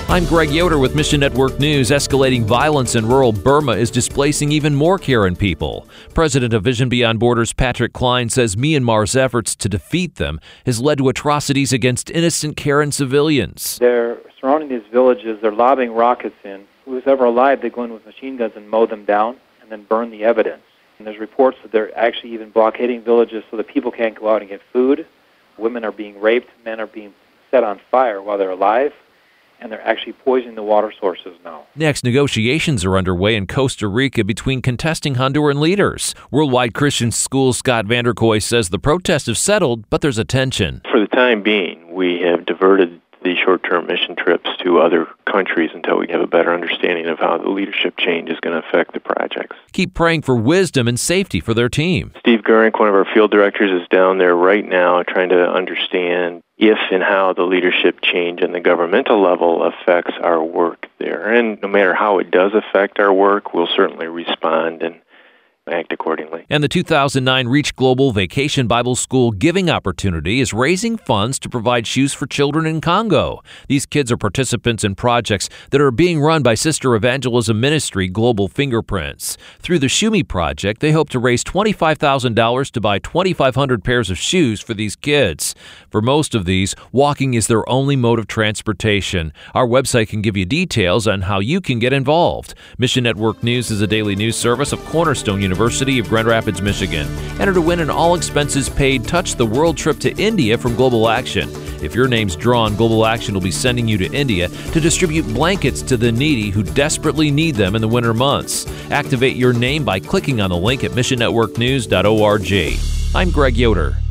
I'm Greg Yoder with Mission Network News. Escalating violence in rural Burma is displacing even more Karen people. President of Vision Beyond Borders Patrick Klein says Myanmar's efforts to defeat them has led to atrocities against innocent Karen civilians. They're surrounding these villages. They're lobbing rockets in. Who's ever alive, they go in with machine guns and mow them down and then burn the evidence. And there's reports that they're actually even blockading villages so that people can't go out and get food. Women are being raped. Men are being set on fire while they're alive. And they're actually poisoning the water sources now. Next, negotiations are underway in Costa Rica between contesting Honduran leaders. Worldwide Christian School's Scott Vanderkoy says the protests have settled, but there's a tension. For the time being, we have diverted the short-term mission trips to other countries until we have a better understanding of how the leadership change is going to affect the projects. Keep praying for wisdom and safety for their team. Steve Gurink, one of our field directors, is down there right now trying to understand if and how the leadership change in the governmental level affects our work there. And no matter how it does affect our work, we'll certainly respond and act accordingly. And the 2009 Reach Global Vacation Bible School Giving Opportunity is raising funds to provide shoes for children in Congo. These kids are participants in projects that are being run by Sister Evangelism Ministry Global Fingerprints. Through the Shoe Me Project, they hope to raise $25,000 to buy 2,500 pairs of shoes for these kids. For most of these, walking is their only mode of transportation. Our website can give you details on how you can get involved. Mission Network News is a daily news service of Cornerstone University of Grand Rapids, Michigan. Enter to win an all-expenses-paid Touch the World trip to India from Global Action. If your name's drawn, Global Action will be sending you to India to distribute blankets to the needy who desperately need them in the winter months. Activate your name by clicking on the link at missionnetworknews.org. I'm Greg Yoder.